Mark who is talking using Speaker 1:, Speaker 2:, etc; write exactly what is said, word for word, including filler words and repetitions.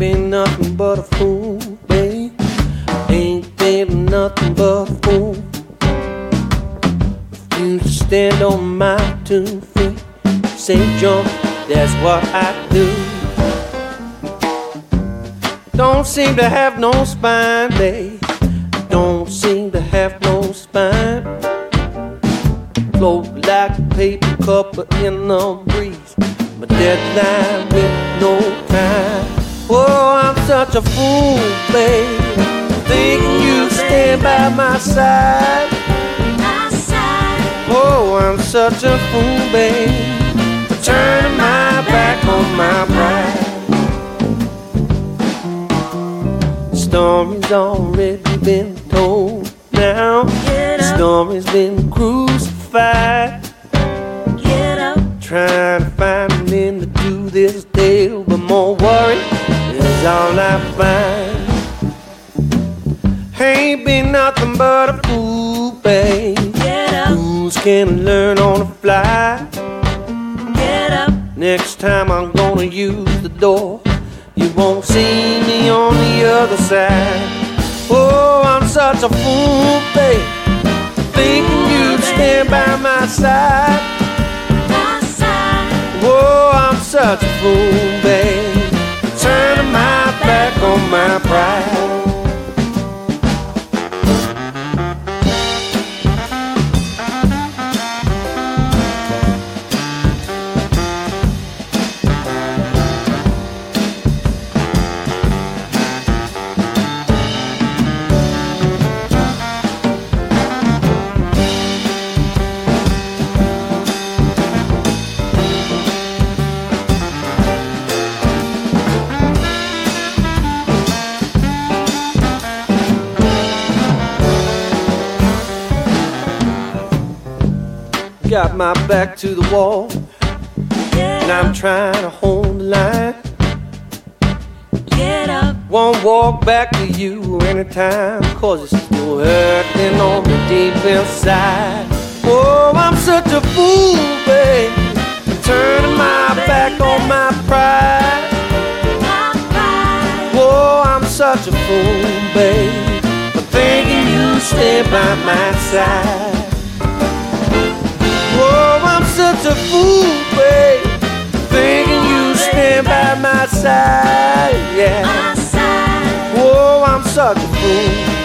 Speaker 1: been nothing but a fool, babe. Ain't been nothing but a fool. You stand on my two feet, say jump, that's what I do. Don't seem to have no spine, babe. Don't seem to have no spine. Float like a paper cup in the breeze. My deadline with no time. Oh, I'm such a fool, babe. Thinking you'd stand by my side. Oh, I'm such a fool, babe, for turning my back on my pride. The story's already been told now. The story's been crucified.
Speaker 2: Get up.
Speaker 1: Trying to find an end to this tale, but more worry is all I find. Ain't been nothing but a fool, babe.
Speaker 2: Get up.
Speaker 1: Fools can learn on the fly.
Speaker 2: Get up.
Speaker 1: Next time I'm gonna use the door, you won't see me on the other side. Oh, I'm such a fool, babe, thinking you'd stand by my side.
Speaker 2: My side.
Speaker 1: Oh, I'm such a fool, babe, turning my back on my pride. Got my back to the wall,
Speaker 2: Get
Speaker 1: and I'm trying to hold the line.
Speaker 2: Get up.
Speaker 1: Won't walk back to you anytime, cause it's still hurting on the deep inside. Oh, I'm such a fool, babe, turning my back on my pride.
Speaker 2: My pride.
Speaker 1: Oh, I'm such a fool, babe, for thinking you stand by my side. Oh, I'm such a fool, babe, thinking you stand by my side, yeah.
Speaker 2: My side.
Speaker 1: Oh, I'm such a fool.